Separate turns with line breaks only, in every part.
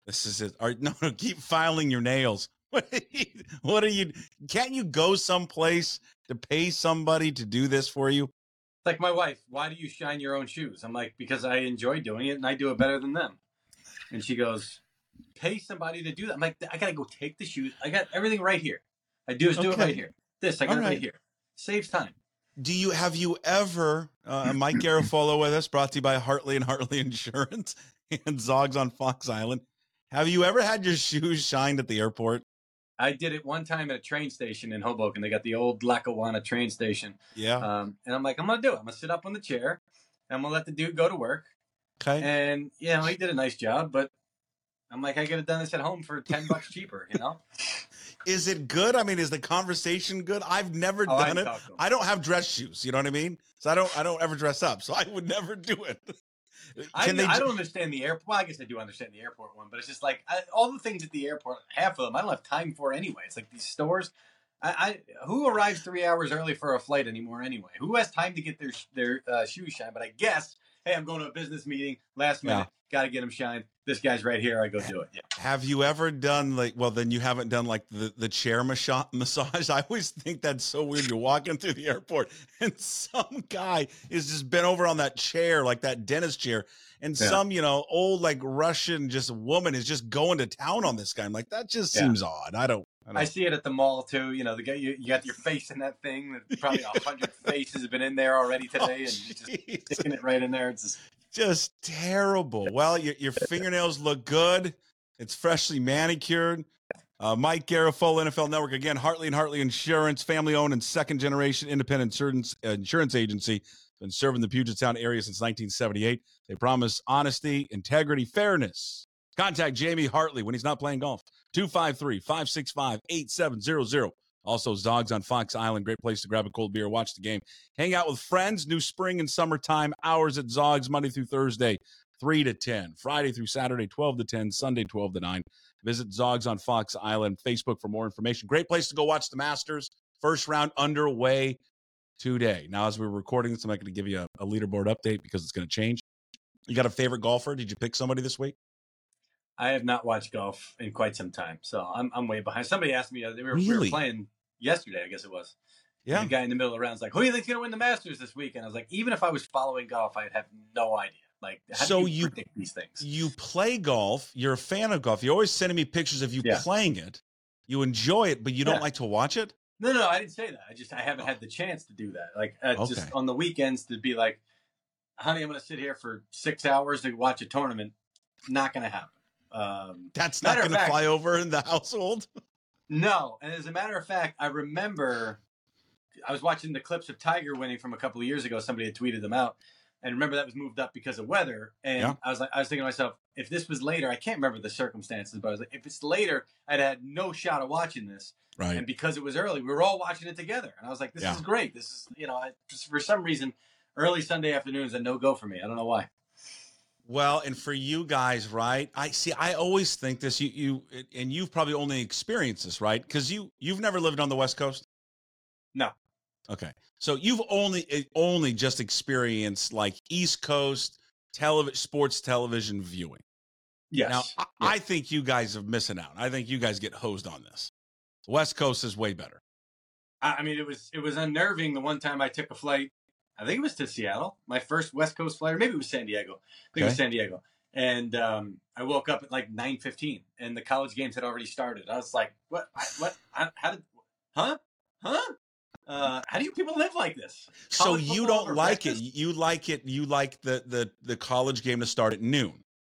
This is it. No, keep filing your nails. What are you? Can't you go someplace to pay somebody to do this for you?
It's like my wife. Why do you shine your own shoes? I'm like, because I enjoy doing it and I do it better than them. And she goes, pay somebody to do that. I'm like, I gotta go take the shoes. I got everything right here. I do it right here. This I got it right here. Saves time.
Have you ever, Mike Garofalo with us, brought to you by Hartley and Hartley Insurance and Zogs on Fox Island. Have you ever had your shoes shined at the airport?
I did it one time at a train station in Hoboken. They got the old Lackawanna train station.
Yeah.
And I'm like, I'm going to do it. I'm going to sit up on the chair and I'm going to let the dude go to work.
Okay.
And, you know, he did a nice job, but I'm like, I could have done this at home for $10 cheaper, you know?
Is it good? I mean, is the conversation good? I've never done it. I don't have dress shoes. You know what I mean? So I don't ever dress up. So I would never do it.
I don't understand the airport. Well, I guess I do understand the airport one, but it's just like all the things at the airport, half of them I don't have time for anyway. It's like these stores. Who arrives 3 hours early for a flight anymore anyway? Who has time to get their shoes shined? But I guess, hey, I'm going to a business meeting last minute. Got to get them shined. This guy's right here. I go do it. Yeah.
Have you ever done then you haven't done like the chair massage? I always think that's so weird. You're walking through the airport and some guy is just bent over on that chair, like that dentist chair. And some, old like Russian woman is just going to town on this guy. I'm like, that just seems odd. I
see it at the mall too. You know, the guy you got your face in that thing. That probably 100 faces have been in there already today, and just sticking it right in there. It's
just terrible. Well, your fingernails look good. It's freshly manicured. Mike Garofalo, NFL Network. Again, Hartley and Hartley Insurance, family-owned and second-generation independent insurance agency. Been serving the Puget Sound area since 1978. They promise honesty, integrity, fairness. Contact Jamie Hartley when he's not playing golf. 253-565-8700. Also, Zogs on Fox Island. Great place to grab a cold beer, watch the game. Hang out with friends. New spring and summertime hours at Zogs, Monday through Thursday, 3 to 10. Friday through Saturday, 12 to 10. Sunday, 12 to 9. Visit Zogs on Fox Island. Facebook for more information. Great place to go watch the Masters. First round underway today. Now, as we're recording this, I'm not going to give you a leaderboard update because it's going to change. You got a favorite golfer? Did you pick somebody this week?
I have not watched golf in quite some time, so I'm way behind. Somebody asked me, we were playing yesterday, I guess it was. Yeah. And the guy in the middle of the round was like, who do you think's going to win the Masters this week? And I was like, even if I was following golf, I'd have no idea. Like, how do you predict these things?
You play golf. You're a fan of golf. You're always sending me pictures of you playing it. You enjoy it, but you don't like to watch it?
No, I didn't say that. I haven't had the chance to do that. Like, just on the weekends to be like, honey, I'm going to sit here for 6 hours to watch a tournament. Not going to happen.
That's not going to fly over in the household?
No. And as a matter of fact, I remember I was watching the clips of Tiger winning from a couple of years ago. Somebody had tweeted them out. And remember that was moved up because of weather. And I was thinking to myself, if this was later, I can't remember the circumstances, but I was like, if it's later, I'd had no shot of watching this.
Right.
And because it was early, we were all watching it together. And I was like, this is great. This is, just for some reason, early Sunday afternoon is a no-go for me. I don't know why.
Well, and for you guys, right? I always think this, and you've probably only experienced this, right? Because you've never lived on the West Coast?
No.
Okay. So you've only just experienced like East Coast sports television viewing.
Yes.
Now, I think you guys are missing out. I think you guys get hosed on this. West Coast is way better.
I mean, it was unnerving the one time I took a flight. I think it was to Seattle, my first West Coast flight, or maybe it was San Diego. I think it was San Diego. And I woke up at like 9:15, and the college games had already started. I was like, what? How did, huh? How do you people live like this?
So you don't like it. You like it. You like the college game to start at noon.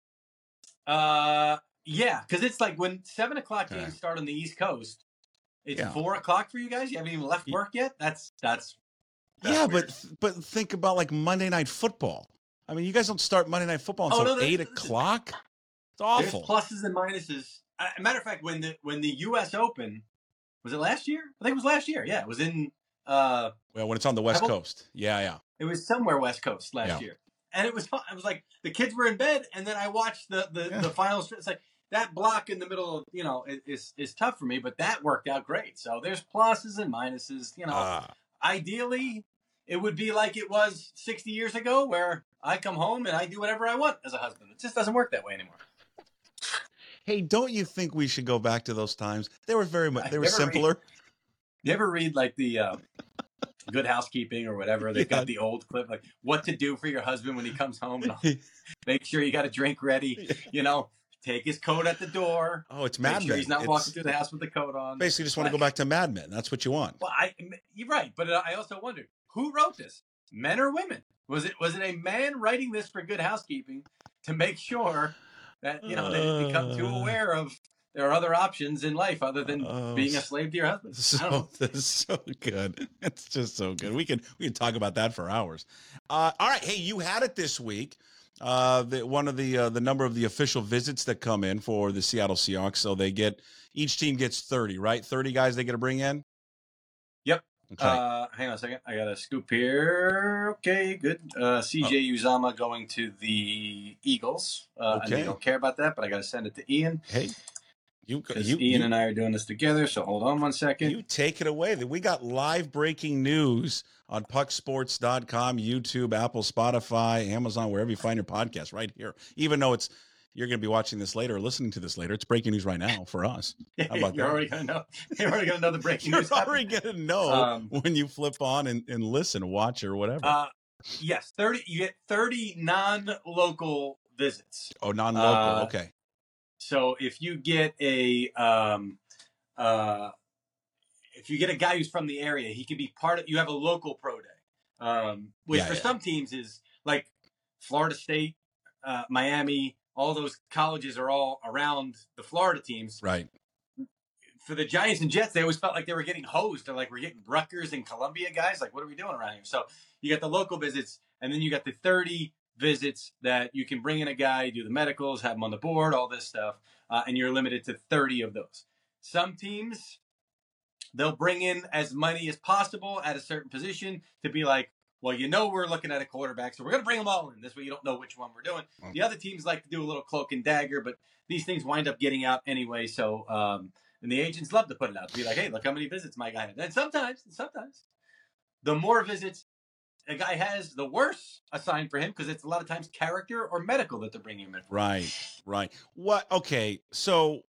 Yeah, because it's like when 7 o'clock games start on the East Coast, it's 4 o'clock for you guys. You haven't even left work yet. That's
yeah,
weird.
but think about like Monday Night Football. I mean, you guys don't start Monday Night Football until 8 o'clock. It's awful.
There's pluses and minuses. Matter of fact, when the U.S. Open, was it last year? I think it was last year. Yeah, it was in.
Well, when it's on the West Coast, yeah.
It was somewhere West Coast last year, and it was fun. It was like the kids were in bed, and then I watched the finals. It's like that block in the middle, is tough for me, but that worked out great. So there's pluses and minuses. Ideally, it would be like it was 60 years ago, where I come home and I do whatever I want as a husband. It just doesn't work that way anymore.
Hey, don't you think we should go back to those times? They were they were simpler.
You ever read like the Good Housekeeping or whatever? They've got the old clip, like what to do for your husband when he comes home. And make sure you got a drink ready. Take his coat at the door.
Oh, it's Mad Men.
Make sure he's not walking through the house with the coat on.
Basically, just want to go back to Mad Men. That's what you want.
Well, you're right, but I also wondered who wrote this, men or women? Was it a man writing this for Good Housekeeping to make sure that they didn't become too aware of there are other options in life other than being a slave to your husband?
That's so good. It's just so good. We can talk about that for hours. All right, hey, you had it this week. One of the number of the official visits that come in for the Seattle Seahawks. So each team gets 30, right? 30 guys they get to bring in.
Yep. Okay. Hang on a second. I got a scoop here. Okay, good. CJ Uzama going to the Eagles. Okay. I don't care about that, but I got to send it to Ian.
Hey.
Ian and I are doing this together, so hold on one second.
You take it away. We got live breaking news on pucksports.com, YouTube, Apple, Spotify, Amazon, wherever you find your podcast, right here. Even though you're going to be watching this later or listening to this later, it's breaking news right now for us. How about
You're already going to know. You're already going to know the breaking news.
You're already going to know when you flip on and listen, watch, or whatever.
Yes, 30. You get 30 non-local visits.
Oh, non-local. Okay.
So if you get a guy who's from the area, he can be you have a local pro day, which for some teams is like Florida State, Miami, all those colleges are all around the Florida teams.
Right.
For the Giants and Jets, they always felt like they were getting hosed. They're like, we're getting Rutgers and Columbia guys. Like, what are we doing around here? So you got the local visits, and then you got the 30 visits that you can bring in a guy, do the medicals, have him on the board, all this stuff, and you're limited to 30 of those. Some teams, they'll bring in as many as possible at a certain position to be like, well, we're looking at a quarterback, so we're going to bring them all in. This way you don't know which one we're doing. The other teams like to do a little cloak and dagger, but these things wind up getting out anyway, so and the agents love to put it out, to be like, hey, look how many visits my guy had. And sometimes, the more visits a guy has, the worse assigned for him, because it's a lot of times character or medical that they're bringing him in for.
Right. What? Okay, so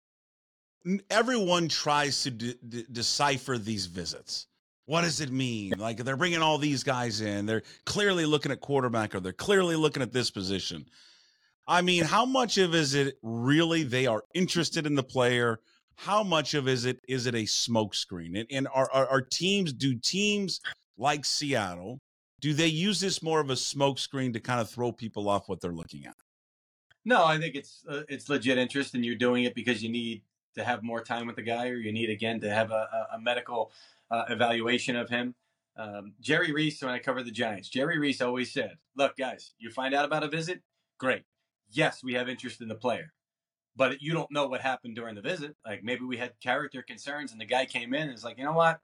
everyone tries to decipher these visits. What does it mean? Like, they're bringing all these guys in. They're clearly looking at quarterback, or they're clearly looking at this position. I mean, how much of is it really they are interested in the player? How much of is it a smokescreen? And are teams like Seattle, do they use this more of a smokescreen to kind of throw people off what they're looking at?
No, I think it's legit interest, and you're doing it because you need to have more time with the guy, or you need, again, to have a medical evaluation of him. Jerry Reese, when I covered the Giants, Jerry Reese always said, look, guys, you find out about a visit, great. Yes, we have interest in the player, but you don't know what happened during the visit. Like, maybe we had character concerns and the guy came in and is like, you know what?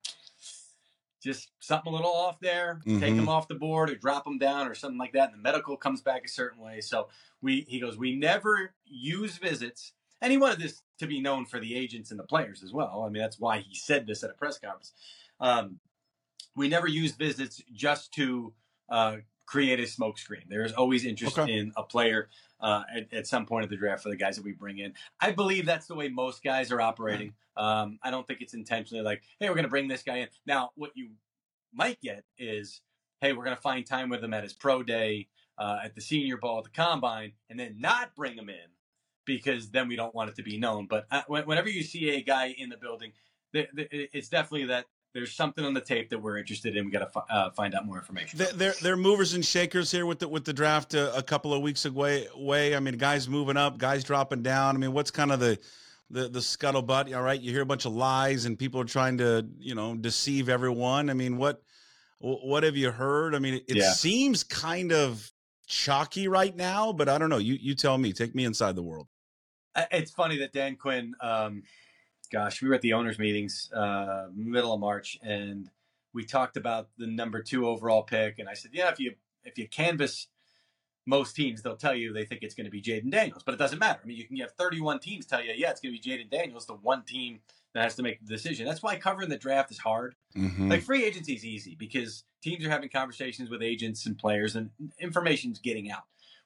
Just something a little off there, take him off the board or drop him down or something like that. And the medical comes back a certain way. So he goes, we never use visits. And he wanted this to be known for the agents and the players as well. I mean, that's why he said this at a press conference. We never use visits just to create a smokescreen. There is always interest in a player at some point of the draft for the guys that we bring in. I believe that's the way most guys are operating. I don't think it's intentionally like, hey, we're going to bring this guy in. Now, what you might get is, hey, we're going to find time with him at his pro day, at the Senior Bowl, at the Combine, and then not bring him in because then we don't want it to be known. But whenever you see a guy in the building, it's definitely that there's something on the tape that we're interested in. We got to find out more information.
They're movers and shakers here with the draft a couple of weeks away. I mean, guys moving up, guys dropping down. I mean, what's kind of the scuttlebutt? All right, you hear a bunch of lies and people are trying to deceive everyone. I mean, what have you heard? I mean, it seems kind of chalky right now, but I don't know. You tell me. Take me inside the world.
It's funny that Dan Quinn. We were at the owners' meetings middle of March, and we talked about the number 2 overall pick. And I said, if you canvass most teams, they'll tell you they think it's going to be Jayden Daniels, but it doesn't matter. I mean, you can have 31 teams tell you, it's going to be Jayden Daniels, the one team that has to make the decision. That's why covering the draft is hard. Like, free agency is easy because teams are having conversations with agents and players, and information's getting out.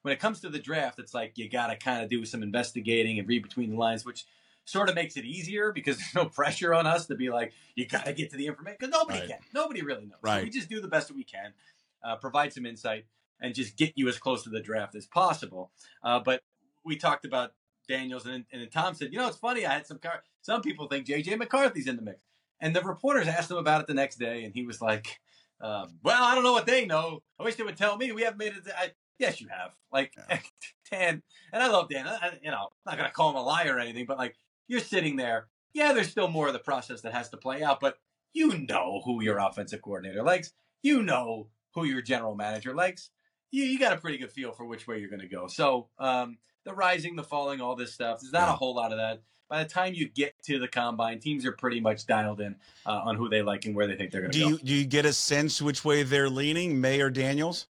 when it comes to the draft, it's like you got to kind of do some investigating and read between the lines, which sort of makes it easier because there's no pressure on us to be like, you got to get to the information, because nobody can. Nobody really knows.
Right.
So we just do the best that we can, provide some insight, and just get you as close to the draft as possible. But we talked about Daniels, and Tom said, it's funny, I had some people think J.J. McCarthy's in the mix. And the reporters asked him about it the next day, and he was like, well, I don't know what they know. I wish they would tell me. We haven't made it. Yes, you have. Like, Dan, and I love Dan. I'm not going to call him a liar or anything, but like, you're sitting there. Yeah, there's still more of the process that has to play out, but you know who your offensive coordinator likes. You know who your general manager likes. You got a pretty good feel for which way you're going to go. So the rising, the falling, all this stuff, there's not a whole lot of that. By the time you get to the combine, teams are pretty much dialed in on who they like and where they think they're going to go.
Do you get a sense which way they're leaning, May or Daniels?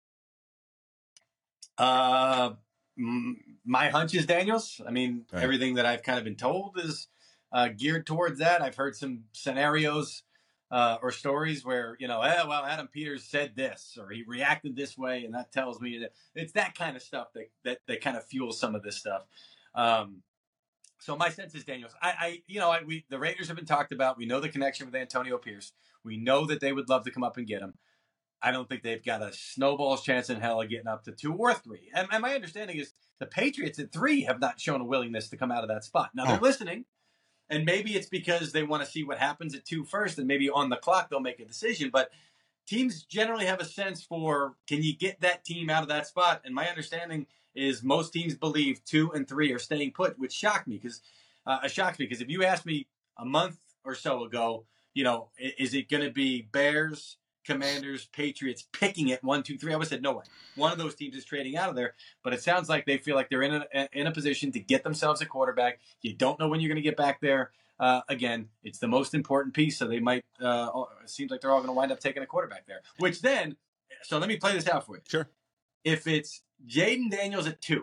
My hunch is Daniels. I mean, everything that I've kind of been told is geared towards that. I've heard some scenarios or stories where, Adam Peters said this, or he reacted this way, and that tells me that it's that kind of stuff that kind of fuels some of this stuff. So my sense is Daniels. The Raiders have been talked about. We know the connection with Antonio Pierce. We know that they would love to come up and get him. I don't think they've got a snowball's chance in hell of getting up to 2 or 3. And my understanding is the Patriots at 3 have not shown a willingness to come out of that spot. Now they're listening, and maybe it's because they want to see what happens at 2 first, and maybe on the clock they'll make a decision. But teams generally have a sense for, can you get that team out of that spot? And my understanding is most teams believe 2 and 3 are staying put, which shocked me because if you asked me a month or so ago, is it going to be Bears, Commanders, Patriots picking it 1, 2, 3? I would have said no way. One of those teams is trading out of there, but it sounds like they feel like they're in a position to get themselves a quarterback. You don't know when you're going to get back there. Again, it's the most important piece, so they might. It seems like they're all going to wind up taking a quarterback there. Which then, so let me play this out for you.
Sure.
If it's Jaden Daniels at 2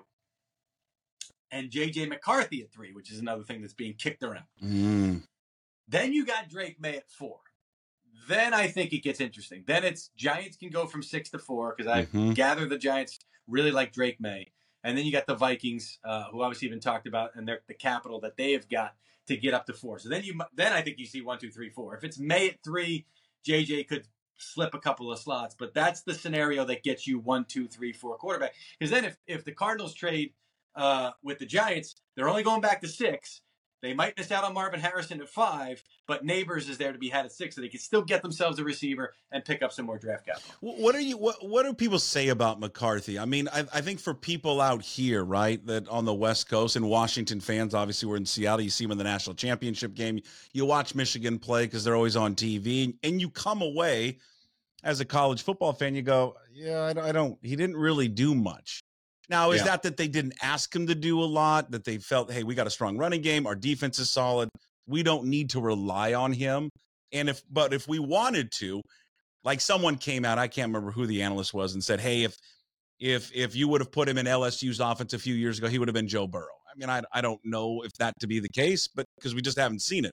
and J.J. McCarthy at 3, which is another thing that's being kicked around, then you got Drake May at 4. Then I think it gets interesting. Then it's Giants can go from 6 to 4 because I gather the Giants really like Drake May. And then you got the Vikings, who obviously been talked about, and the capital that they have got to get up to 4. So then I think you see 1, 2, 3, 4. If it's May at 3, JJ could slip a couple of slots, but that's the scenario that gets you 1, 2, 3, 4 quarterback. Because then if the Cardinals trade with the Giants, they're only going back to 6. They might miss out on Marvin Harrison at 5, but Neighbors is there to be had at 6, so they can still get themselves a receiver and pick up some more draft capital.
What do people say about McCarthy? I mean, I think for people out here, right, that on the West Coast, and Washington fans, obviously we're in Seattle, you see them in the national championship game, you watch Michigan play because they're always on TV, and you come away as a college football fan, you go, he didn't really do much. Now, is that they didn't ask him to do a lot, that they felt, hey, we got a strong running game, our defense is solid, we don't need to rely on him. But if we wanted to, like someone came out, I can't remember who the analyst was, and said, hey, if you would have put him in LSU's offense a few years ago, he would have been Joe Burrow. I mean, I don't know if that to be the case, but because we just haven't seen it.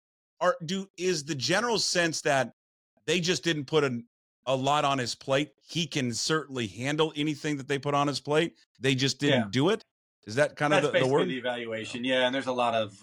Is the general sense that they just didn't put a lot on his plate? He can certainly handle anything that they put on his plate. They just didn't do it. Is that kind of the word?
The evaluation. Yeah. And there's a lot of,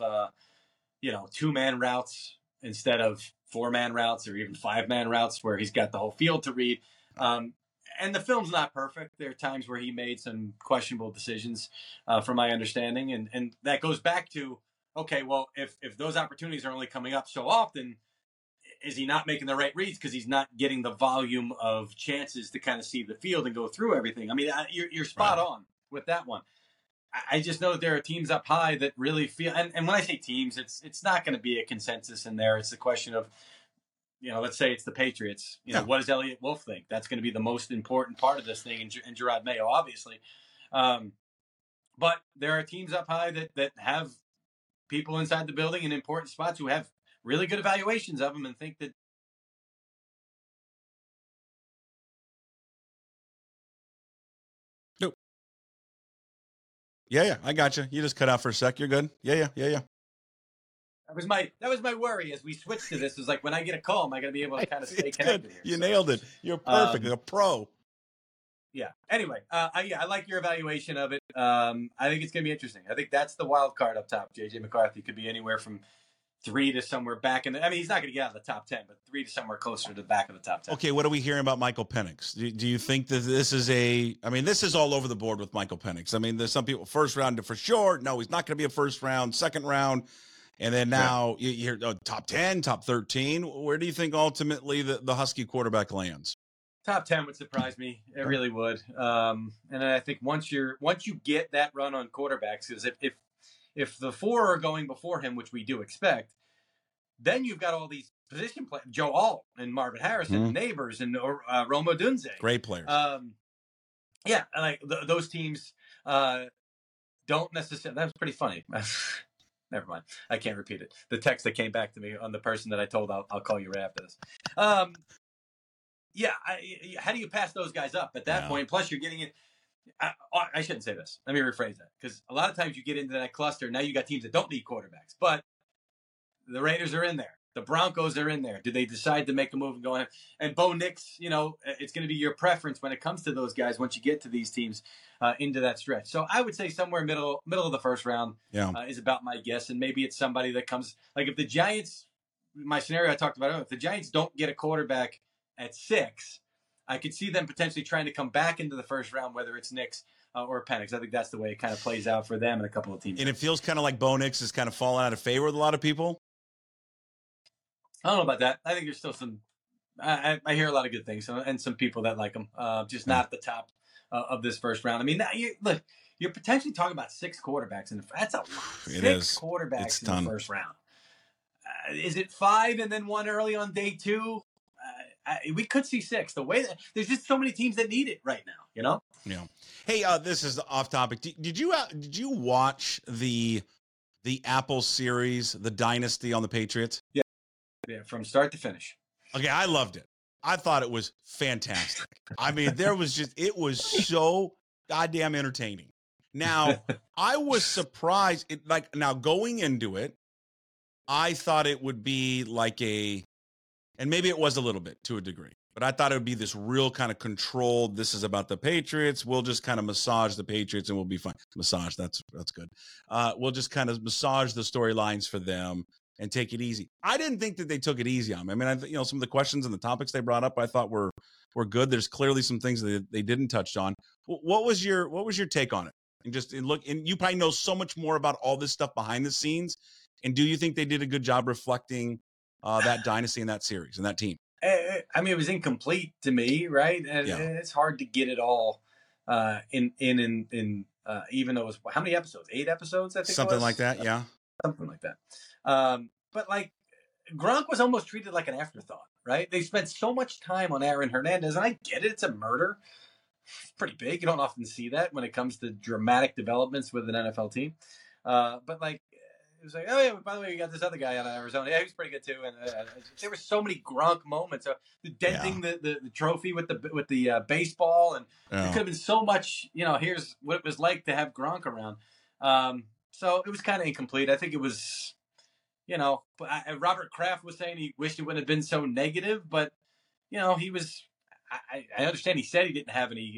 2-man routes instead of 4-man routes or even 5-man routes where he's got the whole field to read. And the film's not perfect. There are times where he made some questionable decisions from my understanding. And that goes back to, okay, well, if those opportunities are only coming up so often, is he not making the right reads because he's not getting the volume of chances to kind of see the field and go through everything? I mean, you're spot on with that one. I just know that there are teams up high that really feel, and when I say teams, it's not going to be a consensus in there. It's a question of, let's say it's the Patriots. What does Elliott Wolf think? That's going to be the most important part of this thing, and Gerard Mayo, obviously. But there are teams up high that have people inside the building in important spots who have really good evaluations of him and think that.
Nope. Yeah, I got you. You just cut out for a sec. You're good. Yeah.
That was my worry as we switched to this. Is like when I get a call, am I going to be able to kind of stay connected here?
You nailed it. You're perfect. A pro.
Yeah. Anyway, I like your evaluation of it. I think it's going to be interesting. I think that's the wild card up top. JJ McCarthy could be anywhere from 3 to somewhere back in the, I mean, he's not going to get out of the top 10, but 3 to somewhere closer to the back of the top 10.
Okay, what are we hearing about Michael Penix? Do you think that this is this is all over the board with Michael Penix. I mean, there's some people, first round for sure. No, he's not going to be a first round, second round. And then now you hear top 10, top 13. Where do you think ultimately the Husky quarterback lands?
Top 10 would surprise me. It really would. And I think once you get that run on quarterbacks, because if the 4 are going before him, which we do expect, then you've got all these position players, Joe Alt and Marvin Harrison, Neighbors, and Rome Odunze.
Great players.
Yeah, like those teams don't necessarily. That was pretty funny. Never mind. I can't repeat it. The text that came back to me on the person that I told I'll call you right after this. How do you pass those guys up at that point? Plus, you're getting it. I shouldn't say this. Let me rephrase that, because a lot of times you get into that cluster. Now you got teams that don't need quarterbacks, but the Raiders are in there. The Broncos are in there. Do they decide to make a move and go ahead? And Bo Nix, it's going to be your preference when it comes to those guys once you get to these teams into that stretch. So I would say somewhere middle of the first round is about my guess. And maybe it's somebody that comes, like if the Giants, my scenario I talked about earlier, if the Giants don't get a quarterback at 6, I could see them potentially trying to come back into the first round, whether it's Nix or Penix. I think that's the way it kind of plays out for them and a couple of teams.
And it feels kind of like Bo Nix is kind of falling out of favor with a lot of people.
I don't know about that. I think there's still some. I hear a lot of good things, and some people that like him. Just not at the top of this first round. I mean, you're potentially talking about 6 quarterbacks, and that's a lot. Six quarterbacks in the first round. Is it 5 and then 1 early on day 2? We could see 6. The way that there's just so many teams that need it right now.
Yeah. Hey, this is off topic. Did you watch the Apple series, The Dynasty on the Patriots?
Yeah, from start to finish.
Okay, I loved it. I thought it was fantastic. I mean, it was so goddamn entertaining. Now, I was surprised. Now going into it, I thought it would be like and maybe it was a little bit to a degree, but I thought it would be this real kind of controlled, this is about the Patriots. We'll just kind of massage the Patriots and we'll be fine. Massage, that's good. We'll just kind of massage the storylines for them and take it easy. I didn't think that they took it easy on me. I mean, some of the questions and the topics they brought up, I thought were good. There's clearly some things that they didn't touch on. What was your take on it? And you probably know so much more about all this stuff behind the scenes. And do you think they did a good job reflecting that dynasty and that series and that team?
I mean, it was incomplete to me, right? And it's hard to get it all in even though it was, how many episodes? 8 episodes, I think.
Something like that, yeah.
Something like that. But like Gronk was almost treated like an afterthought, right? They spent so much time on Aaron Hernandez, and I get it. It's a murder. It's pretty big. You don't often see that when it comes to dramatic developments with an NFL team. But like, it was like, oh yeah, by the way, you got this other guy out of Arizona. Yeah, he was pretty good too. And there were so many Gronk moments. Denting the trophy with the baseball, and it could have been so much. Here's what it was like to have Gronk around. So it was kind of incomplete. I think it was, Robert Kraft was saying he wished it wouldn't have been so negative, but he was. I understand he said he didn't have any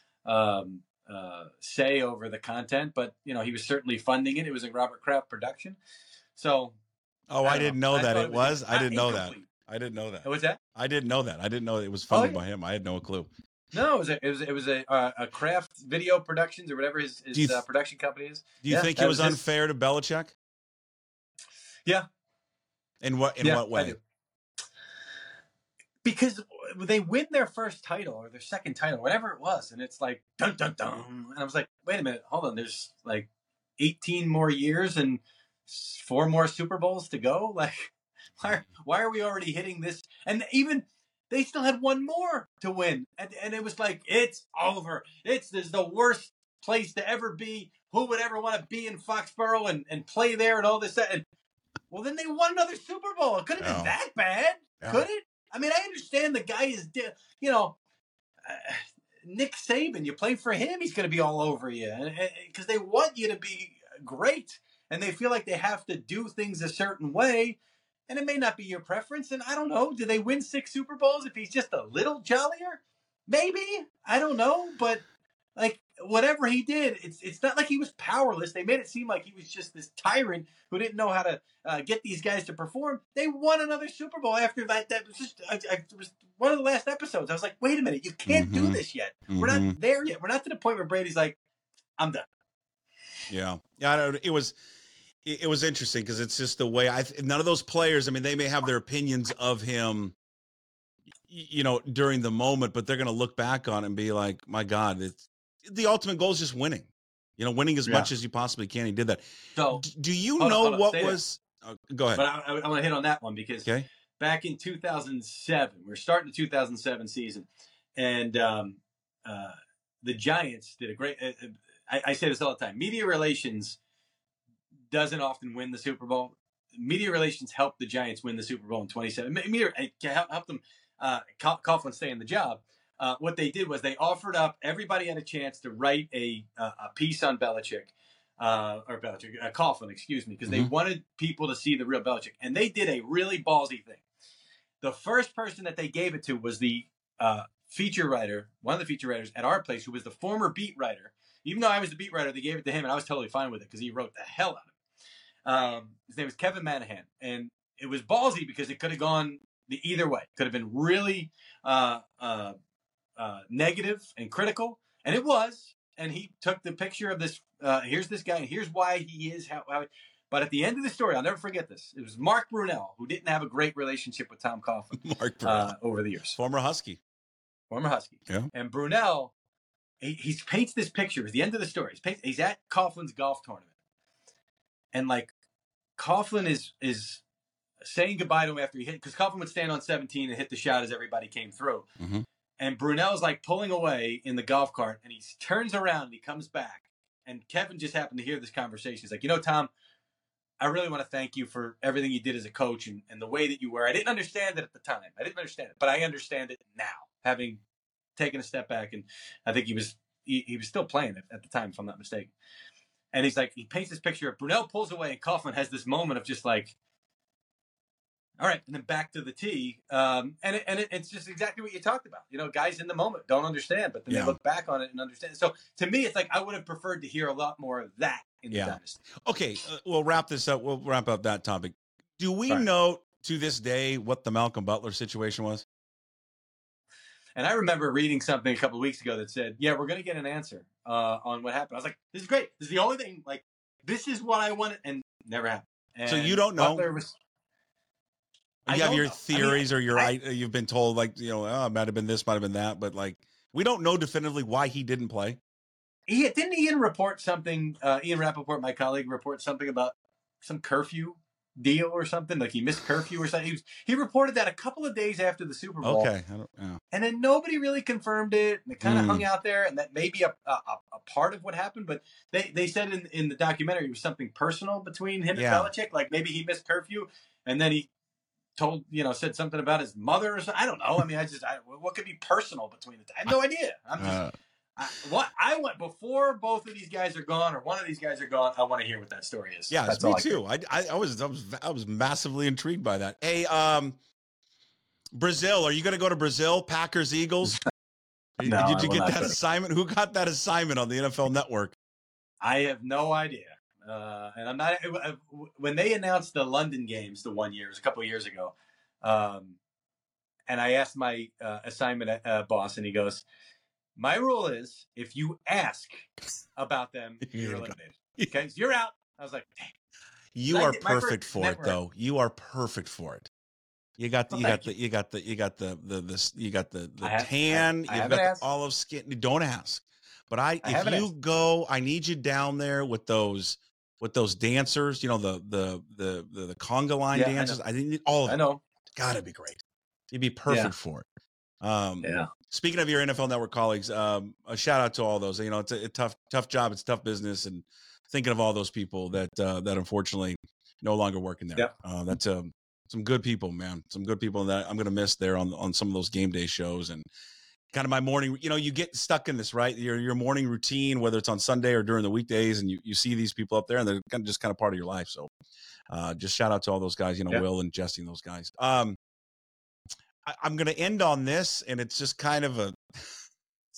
say over the content, but he was certainly funding it. It was a Robert Kraft production. So.
Oh, I didn't know that it was. I didn't know that. I didn't know that.
What's that?
I didn't know that. I didn't know it was funded by him. I had no clue.
No, it was a Kraft Video Productions or whatever his production company is.
Do you think it was unfair to Belichick?
Yeah.
In what way?
I do. Because they win their first title or their second title, whatever it was, and it's like dun dun dun, and I was like, wait a minute, hold on, there's like 18 more years and 4 more Super Bowls to go. Like, why are we already hitting this? And even they still had 1 more to win, and it was like, it's over. This is the worst place to ever be. Who would ever want to be in Foxborough and play there and all this? And well, then they won another Super Bowl. It couldn't have been that bad, could it? I mean, I understand the guy is, Nick Saban. You play for him, he's going to be all over you, because they want you to be great, and they feel like they have to do things a certain way, and it may not be your preference. And I don't know, do they win 6 Super Bowls if he's just a little jollier? Maybe, I don't know, but like whatever he did, it's not like he was powerless. They made it seem like he was just this tyrant who didn't know how to get these guys to perform. They won another Super Bowl after that. That was just it was one of the last episodes. I was like, wait a minute, you can't do this yet. We're not there yet. We're not to the point where Brady's like, I'm done.
Yeah, it was interesting because it's just the way none of those players. I mean, they may have their opinions of him, during the moment, but they're going to look back on it and be like, my God, the ultimate goal is just winning. Winning as much as you possibly can. He did that. So, do you know what was? Go ahead.
But I want to hit on that one because back in 2007, we're starting the 2007 season, and the Giants did a great. I say this all the time. Media relations doesn't often win the Super Bowl. Media relations helped the Giants win the Super Bowl in 2017. Media helped them. Coughlin stay in the job. What they did was they offered up. Everybody had a chance to write a piece on Belichick, Coughlin, excuse me, because they wanted people to see the real Belichick, and they did a really ballsy thing. The first person that they gave it to was the feature writer, one of the feature writers at our place, who was the former beat writer. Even though I was the beat writer, they gave it to him, and I was totally fine with it because he wrote the hell out of it. His name was Kevin Manahan, and it was ballsy because it could have gone the either way. Could have been really negative and critical, and it was. And he took the picture of this. Here's this guy, and here's why he is how. But at the end of the story, I'll never forget this. It was Mark Brunell, who didn't have a great relationship with Tom Coughlin.
Mark Brunell,
over the years,
former Husky.
Yeah. And Brunell, he paints this picture at the end of the story. He's at Coughlin's golf tournament, and like Coughlin is saying goodbye to him after he hit, because Coughlin would stand on 17 and hit the shot as everybody came through. And Brunell's like pulling away in the golf cart, and he turns around and he comes back. And Kevin just happened to hear this conversation. He's like, Tom, I really want to thank you for everything you did as a coach and the way that you were. I didn't understand it at the time. I didn't understand it, but I understand it now, having taken a step back. And I think he was still playing it at the time, if I'm not mistaken. And he's like, he paints this picture of Brunell pulls away, and Coughlin has this moment of just like, all right, and then back to the tee. It's just exactly what you talked about. Guys in the moment don't understand, but then they look back on it and understand. So to me, it's like I would have preferred to hear a lot more of that in the dynasty.
Okay, we'll wrap this up. We'll wrap up that topic. Do we know to this day what the Malcolm Butler situation was?
And I remember reading something a couple of weeks ago that said, we're going to get an answer on what happened. I was like, this is great. This is the only thing. Like, this is what I wanted, and never happened. And
so you don't know? You have your theories, or you've been told, like, it might have been this, might have been that, but like, we don't know definitively why he didn't play.
Didn't Ian report something? Ian Rappaport, my colleague, report something about some curfew deal or something, like he missed curfew or something. He reported that a couple of days after the Super Bowl.
Okay,
and then nobody really confirmed it, and it kind of hung out there, and that may be a part of what happened. But they said in the documentary it was something personal between him and Belichick, like maybe he missed curfew, and then he said something about his mother or something. I don't know. I mean, what could be personal between the two? I have no idea. I want, before both of these guys are gone or one of these guys are gone, I want to hear what that story is.
Yeah, that's me too. I was massively intrigued by that. Hey, Brazil, are you going to go to Brazil? Packers, Eagles?
No,
did you get that assignment? Who got that assignment on the NFL Network?
I have no idea. And I'm not. When they announced the London games the 1 year, it was a couple of years ago, and I asked my assignment boss, and he goes, "My rule is if you ask about them, you're eliminated. Okay, so you're out." I was like, "Dang."
You are perfect for it, though. You are perfect for it. You got the tan. You got the olive skin. Don't ask. But if you go, I need you down there with those dancers, the conga line dancers. I think all of them. I know. Gotta be great. You'd be perfect for it. Speaking of your NFL Network colleagues, a shout out to all those. It's a tough job. It's tough business, and thinking of all those people that unfortunately no longer working there. That's some good people, man. Some good people that I'm gonna miss there on some of those game day shows, and kind of my morning. You get stuck in this, right? Your morning routine, whether it's on Sunday or during the weekdays, and you see these people up there, and they're just kind of part of your life. So, just shout out to all those guys. Will and Jesse, and those guys. I'm going to end on this, and it's just kind of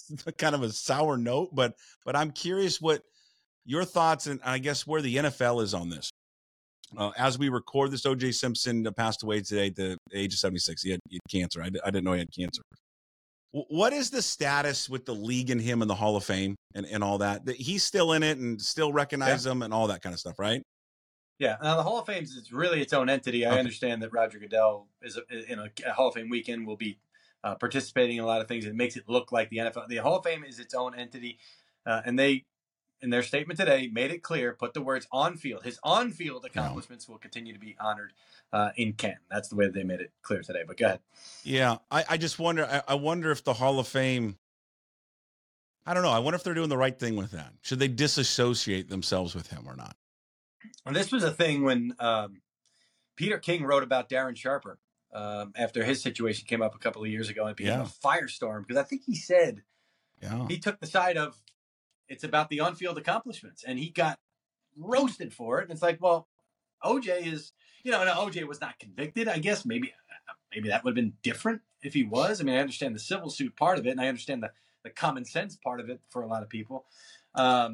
kind of a sour note, but I'm curious what your thoughts and I guess where the NFL is on this. As we record this, O.J. Simpson passed away today at the age of 76. He had cancer. I didn't know he had cancer. What is the status with the league and him in the Hall of Fame and all that? He's still in it and still recognize him and all that kind of stuff, right?
Yeah. Now, the Hall of Fame is really its own entity. I understand that Roger Goodell is in a Hall of Fame weekend will be participating in a lot of things. It makes it look like the NFL. The Hall of Fame is its own entity. And they, in their statement today, made it clear, put the words on field. His on-field accomplishments will continue to be honored in Canton. That's the way that they made it clear today. But go ahead.
Yeah, I just wonder. I wonder if the Hall of Fame, I don't know. I wonder if they're doing the right thing with that. Should they disassociate themselves with him or not?
And this was a thing when Peter King wrote about Darren Sharper after his situation came up a couple of years ago and it became a firestorm. Because I think he said he took the side of it's about the on-field accomplishments. And he got roasted for it. And it's like, well, OJ is, OJ was not convicted. I guess maybe that would have been different if he was. I mean, I understand the civil suit part of it, and I understand the common sense part of it for a lot of people. I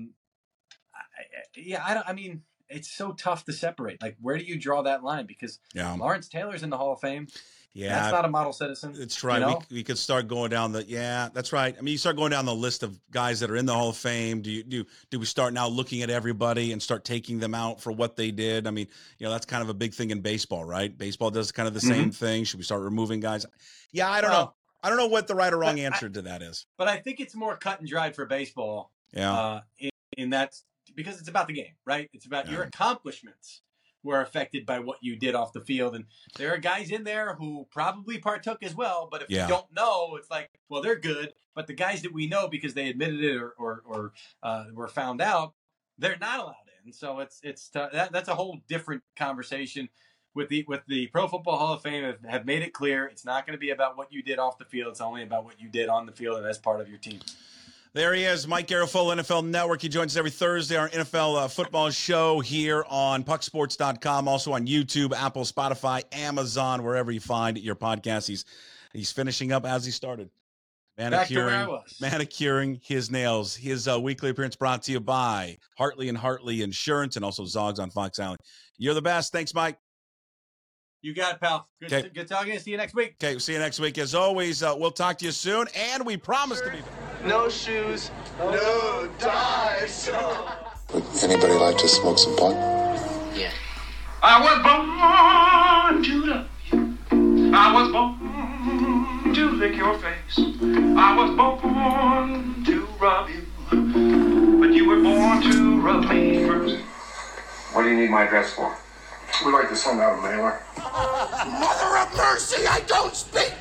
mean, it's so tough to separate. Like, where do you draw that line? Because Lawrence Taylor's in the Hall of Fame. Yeah, that's not a model citizen.
That's right. We could start going down that's right. I mean, you start going down the list of guys that are in the Hall of Fame. Do we start now looking at everybody and start taking them out for what they did? I mean, that's kind of a big thing in baseball, right? Baseball does kind of the same thing. Should we start removing guys? Yeah, I don't know. I don't know what the right or wrong answer to that is.
But I think it's more cut and dried for baseball.
Yeah.
In that, because it's about the game, right? It's about your accomplishments were affected by what you did off the field. And there are guys in there who probably partook as well. But if you don't know, it's like, well, they're good. But the guys that we know because they admitted it or were found out, they're not allowed in. So that's a whole different conversation. With the Pro Football Hall of Fame have made it clear it's not going to be about what you did off the field. It's only about what you did on the field and as part of your team.
There he is, Mike Garafolo, NFL Network. He joins us every Thursday, our NFL football show here on pucksports.com, also on YouTube, Apple, Spotify, Amazon, wherever you find your podcasts. He's finishing up as he started. Manicuring his nails. His weekly appearance brought to you by Hartley & Hartley Insurance and also Zogs on Fox Island. You're the best. Thanks, Mike.
You got it, pal. Good talking. See you next week.
Okay, see you next week. As always, we'll talk to you soon, and we promise to be there.
No shoes, no ties.
Would anybody like to smoke some pot?
Yeah.
I was born to love you. I was born to lick your face. I was born to rub you. But you were born to rub me first.
What do you need my address for?
We'd like to send out a mailer.
Mother of mercy, I don't speak